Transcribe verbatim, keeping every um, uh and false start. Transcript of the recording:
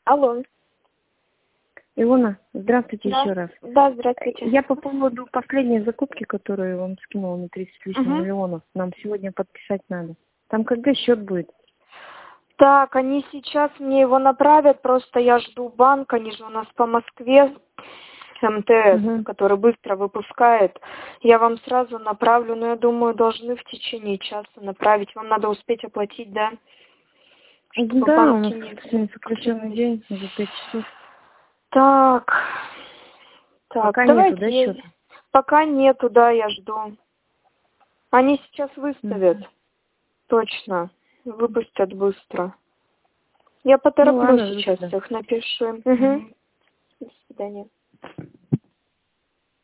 Алло. Илона, здравствуйте Да. еще раз. Да, здравствуйте. Я по поводу последней закупки, которую я вам скинула на тридцать с лишним Мгм. миллионов. Нам сегодня подписать надо. Там когда счет будет? Так, они сейчас мне его направят, просто я жду банк, они же у нас по Москве, МТС, Угу. который быстро выпускает. Я вам сразу направлю, но я думаю, должны в течение часа направить. Вам надо успеть оплатить, да? Чтобы Да, у банки нас не... сегодня сокращенный день, за пять часов. Так, так, Пока давайте. нету, да, счета? Пока нету, да, я жду. Они сейчас выставят, Угу. точно, выпустят быстро. Я Ну потороплю ладно, до сейчас свидания. их, напишу. Угу. Угу. До свидания.